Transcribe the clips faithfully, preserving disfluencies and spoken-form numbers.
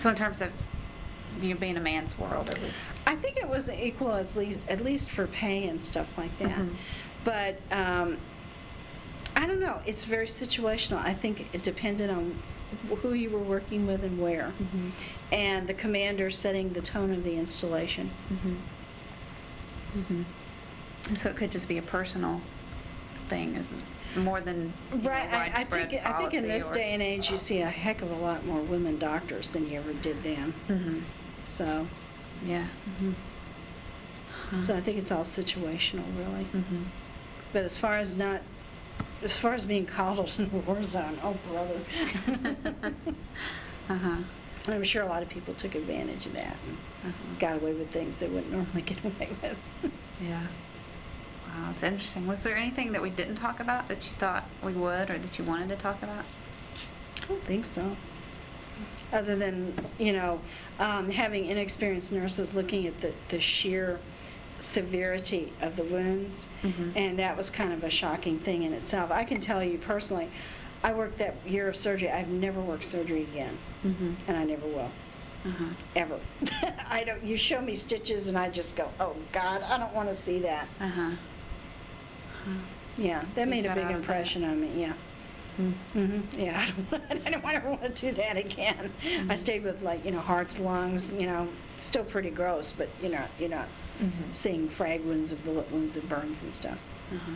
So in terms of you being a man's world, it was... I think it was equal, at least, at least for pay and stuff like that. Mhm. But um, I don't know. It's very situational. I think it depended on who you were working with and where, Mhm. and the commander setting the tone of the installation. Mhm. Mhm. And so it could just be a personal thing, isn't it? More than, you know, Right. I, I widespread think I think in policy this or- day and age, you see a heck of a lot more women doctors than you ever did then. Mhm. So, Yeah. Mhm. Huh. so I think it's all situational, really. Mhm. But as far as not, as far as being coddled in a war zone, oh brother. Uh-huh. I'm sure a lot of people took advantage of that and Uh-huh. got away with things they wouldn't normally get away with. Yeah. Wow, it's interesting. Was there anything that we didn't talk about that you thought we would or that you wanted to talk about? I don't think so. Other than, you know, um, having inexperienced nurses looking at the, the sheer severity of the wounds, Mhm. and that was kind of a shocking thing in itself. I can tell you personally, I worked that year of surgery. I've never worked surgery again, Mhm. and I never will. Uh-huh. Ever. I don't. You show me stitches, and I just go, "Oh God, I don't want to see that." Uh-huh. Huh. Yeah, that You made a got big out of that. impression on me. Yeah. Mm. Mm-hmm. Yeah, I don't, I don't ever want to do that again. Mhm. I stayed with, like, you know, hearts, lungs, you know, still pretty gross, but you know, you're not Mhm. seeing frag wounds and bullet wounds and burns and stuff. Uh-huh.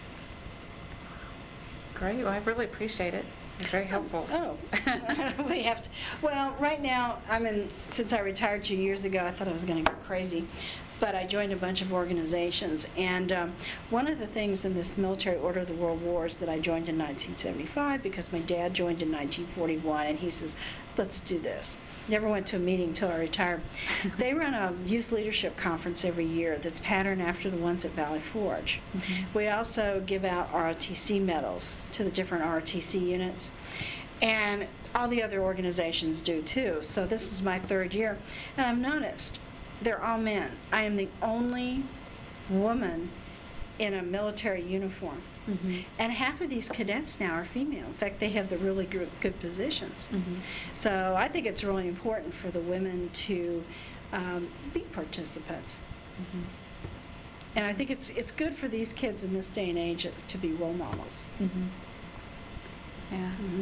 Great. Well, I really appreciate it. It's very helpful. Oh, we have to. Well, right now, I'm in. Since I retired two years ago, I thought I was going to go crazy, but I joined a bunch of organizations. And um, one of the things in this Military Order of the World Wars that I joined in nineteen seventy-five, because my dad joined in nineteen forty-one, and he says, "Let's do this." Never went to a meeting until I retired. They run a youth leadership conference every year that's patterned after the ones at Valley Forge. Mhm. We also give out R O T C medals to the different R O T C units, and all the other organizations do too. So this is my third year, and I've noticed they're all men. I am the only woman in a military uniform. Mhm. And half of these cadets now are female. In fact, they have the really good, good positions. Mhm. So I think it's really important for the women to um, be participants. Mhm. And I think it's it's good for these kids in this day and age to be role models. Mhm. Yeah. Mm-hmm.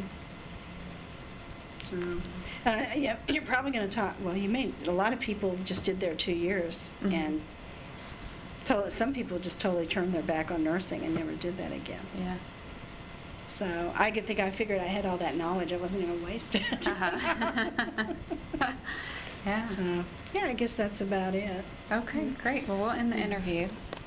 So, uh, yeah, you're probably going to talk. Well, you may. A lot of people just did their two years, Mhm. and to, some people just totally turned their back on nursing and never did that again. Yeah. So I could think I figured I had all that knowledge. I wasn't going to waste it. Uh-huh. Yeah. So yeah, I guess that's about it. Okay, great. Well, we'll end the interview.